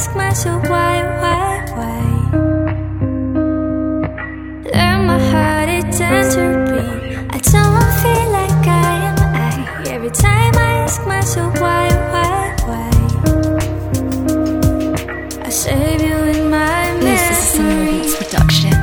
ask myself why? Learn my heart, it tends to beat. I don't feel like I am I. Every time I ask myself why? I save you in my memory. This is a Summer Beats production.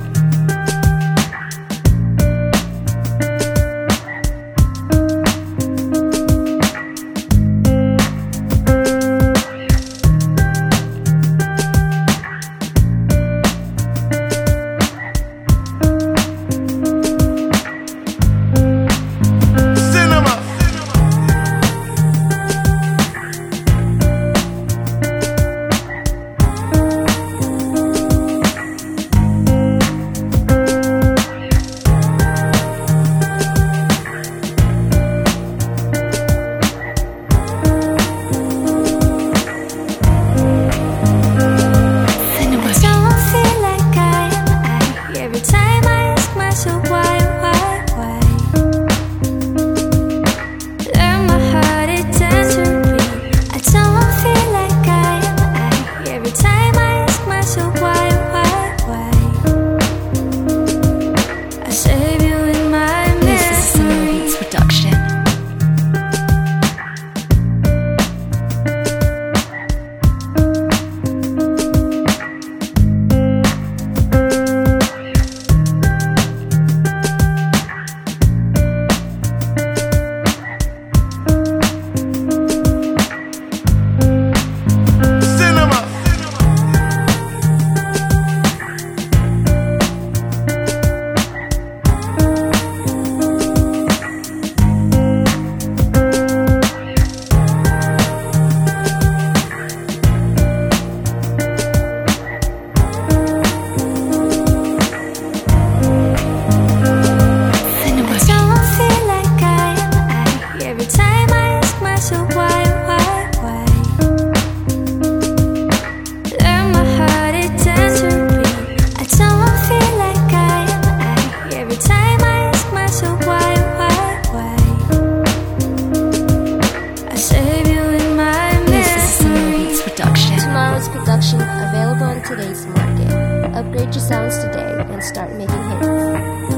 Production available on today's market. Upgrade your sounds today and start making hits.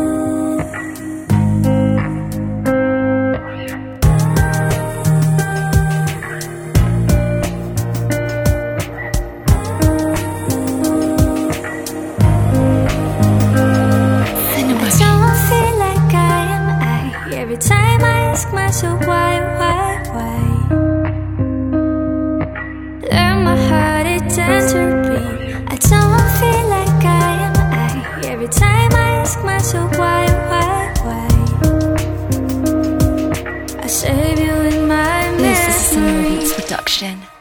Every time I ask myself why? Learn my heart, it tends to beat. I don't feel like I am I. Every time I ask myself why? I save you in my memory. This is a Summer Beats production.